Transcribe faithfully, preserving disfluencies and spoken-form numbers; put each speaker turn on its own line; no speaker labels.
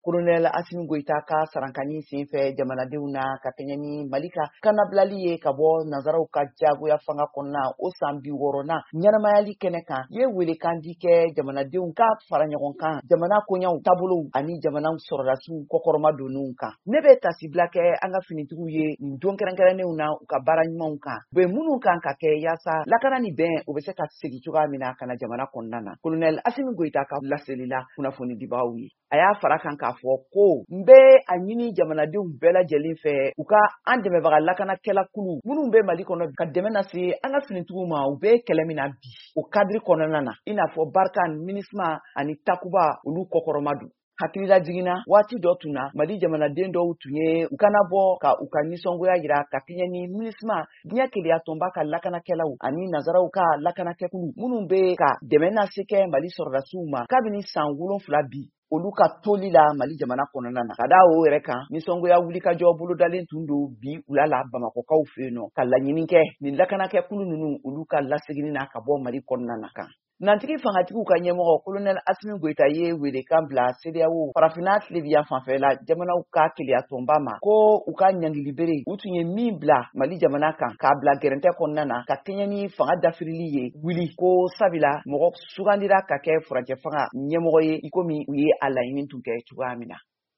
Colonel Assimi Goïta ka sarankani senfɛ jamanadenw na ka kɛɲɛ ni Mali ka kanabilali ye ka bɔ nazaraw ka jagoya fanga kɔnɔna o san bi wɔɔrɔnan ɲɛnamayali kɛnɛ kan ye welekan di kɛ jamanadenw ka fara ɲɔgɔn kan jamana koɲɛw taabolow ani jamanaw sɔrɔdasiw kɔkɔrɔma donnenw kan. Ne bɛ tasibila kɛ an ka finitigiw ye nin don kɛrɛnkɛrɛnnenw na u ka baara ɲumanw kan. U bɛ minnu kan ka kɛ yaasa lakana ni bɛn o bɛ se ka segi cogoya min na ka na jamana kɔnɔna na. Colonel Assimi Goïta ka laselila kunnafoni dibagaw ye. A y'a fara kan k'a fɔ ko n bɛ a ɲini jamanadenw bɛɛ lajɛlen fɛ u ka an dɛmɛbaga lakanakɛla kulu minnu bɛ Mali kɔnɔ ka dɛmɛ lase an ka finitigiw ma u bɛ kɛlɛ min na bi o kadiri kɔnɔna na i n'a fɔ Barkan, MINUSMA ani Takuba olu kɔkɔrɔma don. Hakilila jiginna waati dɔ tun na Mali jamanaden dɔw tun ye u kana bɔ ka u ka nisɔngoya jira ka kɛɲɛ ni MINUSMA diɲɛ keleya tɔnba ka lakanakɛlaw ani nazaraw ka lakanakɛkulu minnu bɛ ka dɛmɛ lase kɛ Mali sɔrɔdasiw ma kabini san wolonfila bi olu ka toli la Mali jamana kɔnɔna na. Ka da o yɛrɛ kan nisɔngoya wulikajɔ bolodalen tun don bi wula la Bamakɔkaw fɛ yen nɔ ka laɲini kɛ nin lakanakɛkulu ninnu olu ka lasegini na ka bɔ Mali kɔnɔna na kan. Nantigi fangatigiw ka ɲɛmɔgɔ Colonel Assimi Goïta ye welekan bila C D A O farafinna tilebiya fanfɛla jamanaw ka keleya tɔnba ma ko u ka ɲangilibere u tun ye min bila Mali jamana kan k'a bila gɛrɛntɛ kɔnɔna na ka kɛɲɛ ni fanga dafirili ye wuli ko sabila mɔgɔ sugandira ka kɛ furancɛ fanga ɲɛmɔgɔ ye i komi u ye a laɲini tun kɛ cogoya min na.